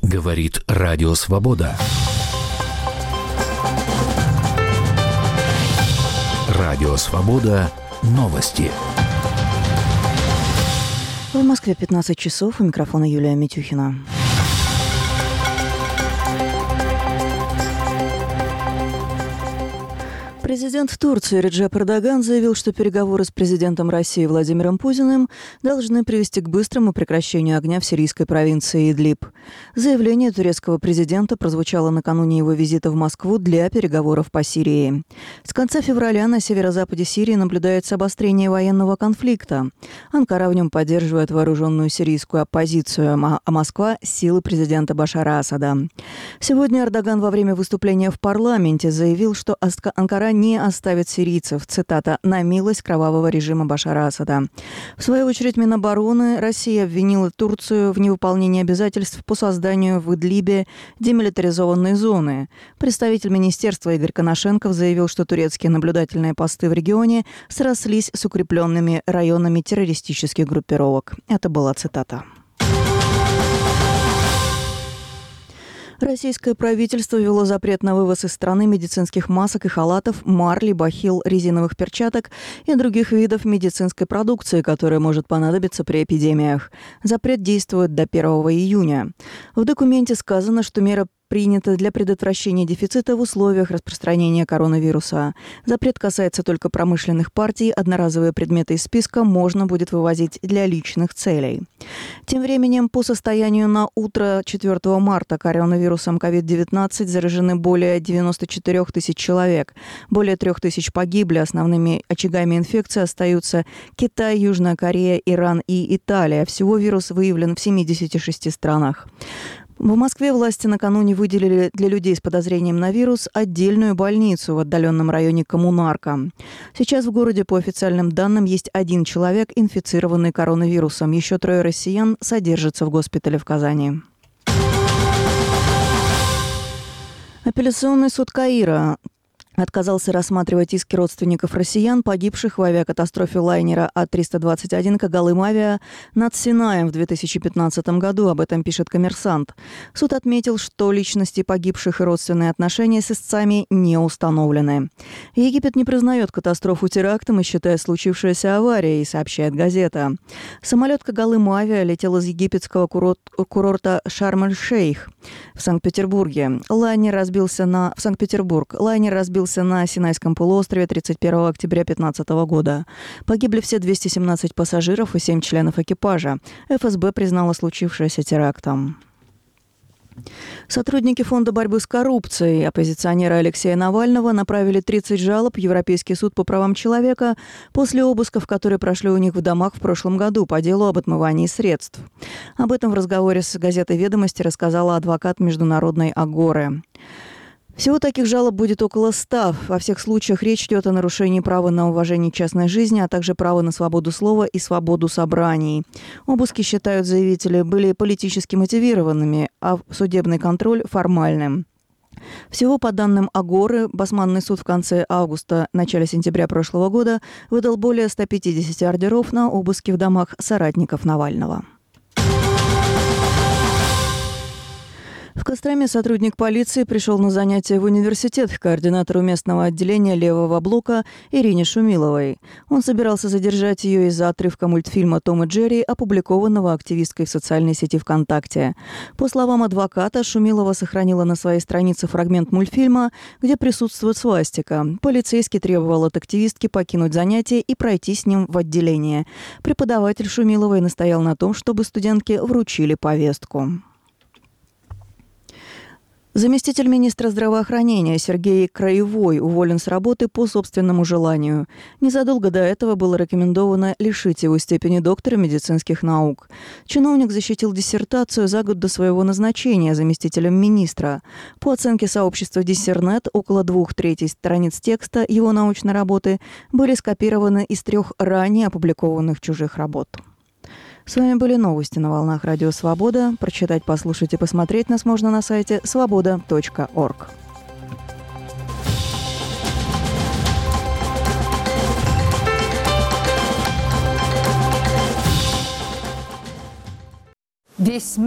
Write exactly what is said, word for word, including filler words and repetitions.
Говорит Радио Свобода. Радио Свобода. Новости. В Москве пятнадцать часов. У микрофона Юлия Митюхина. Президент Турции Реджеп Эрдоган заявил, что переговоры с президентом России Владимиром Путиным должны привести к быстрому прекращению огня в сирийской провинции Идлиб. Заявление турецкого президента прозвучало накануне его визита в Москву для переговоров по Сирии. С конца февраля на северо-западе Сирии наблюдается обострение военного конфликта. Анкара в нем поддерживает вооруженную сирийскую оппозицию, а Москва – силы президента Башара Асада. Сегодня Эрдоган во время выступления в парламенте заявил, что Анкара не оставит сирийцев, цитата, «на милость кровавого режима Башара Асада». В свою очередь Минобороны России обвинила Турцию в невыполнении обязательств по созданию в Идлибе демилитаризованной зоны. Представитель министерства Игорь Коношенков заявил, что турецкие наблюдательные посты в регионе срослись с укрепленными районами террористических группировок. Это была цитата. Российское правительство ввело запрет на вывоз из страны медицинских масок и халатов, марли, бахил, резиновых перчаток и других видов медицинской продукции, которая может понадобиться при эпидемиях. Запрет действует до первого июня. В документе сказано, что мера принято для предотвращения дефицита в условиях распространения коронавируса. Запрет касается только промышленных партий, одноразовые предметы из списка можно будет вывозить для личных целей. Тем временем, по состоянию на утро четвёртого марта коронавирусом ковид девятнадцать заражены более девяносто четыре тысячи человек. Более трех тысяч погибли. Основными очагами инфекции остаются Китай, Южная Корея, Иран и Италия. Всего вирус выявлен в семидесяти шести странах. В Москве власти накануне выделили для людей с подозрением на вирус отдельную больницу в отдаленном районе Коммунарка. Сейчас в городе, по официальным данным, есть один человек, инфицированный коронавирусом. Еще трое россиян содержатся в госпитале в Казани. Апелляционный суд Каира отказался рассматривать иски родственников россиян, погибших в авиакатастрофе лайнера А триста двадцать один «Когалым Авиа» над Синаем в две тысячи пятнадцатом году. Об этом пишет «Коммерсант». Суд отметил, что личности погибших и родственные отношения с истцами не установлены. Египет не признает катастрофу терактом и считает случившееся аварией, сообщает газета. Самолет «Когалым Авиа» летел из египетского курорта Шарм-эль-Шейх в Санкт-Петербурге. Лайнер разбился на... В Санкт-Петербург. Лайнер разбился на Синайском полуострове тридцать первого октября две тысячи пятнадцатого года. Погибли все двести семнадцать пассажиров и семь членов экипажа. эф эс бэ признала случившееся терактом. Сотрудники Фонда борьбы с коррупцией оппозиционера Алексея Навального направили тридцать жалоб в Европейский суд по правам человека после обысков, которые прошли у них в домах в прошлом году по делу об отмывании средств. Об этом в разговоре с газетой «Ведомости» рассказала адвокат Международной Агоры. Всего таких жалоб будет около ста. Во всех случаях речь идет о нарушении права на уважение частной жизни, а также права на свободу слова и свободу собраний. Обыски, считают заявители, были политически мотивированными, а судебный контроль – формальным. Всего, по данным Агоры, Басманный суд в конце августа, начале сентября прошлого года выдал более ста пятидесяти ордеров на обыски в домах соратников Навального. В Костроме сотрудник полиции пришел на занятия в университет к координатору местного отделения левого блока Ирине Шумиловой. Он собирался задержать ее из-за отрывка мультфильма «Том и Джерри», опубликованного активисткой в социальной сети ВКонтакте. По словам адвоката, Шумилова сохранила на своей странице фрагмент мультфильма, где присутствует свастика. Полицейский требовал от активистки покинуть занятие и пройти с ним в отделение. Преподаватель Шумиловой настоял на том, чтобы студентке вручили повестку. Заместитель министра здравоохранения Сергей Краевой уволен с работы по собственному желанию. Незадолго до этого было рекомендовано лишить его степени доктора медицинских наук. Чиновник защитил диссертацию за год до своего назначения заместителем министра. По оценке сообщества Диссернет, около двух третей страниц текста его научной работы были скопированы из трех ранее опубликованных чужих работ. С вами были новости на волнах Радио Свобода. Прочитать, послушать и посмотреть нас можно на сайте свобода точка орг. Весь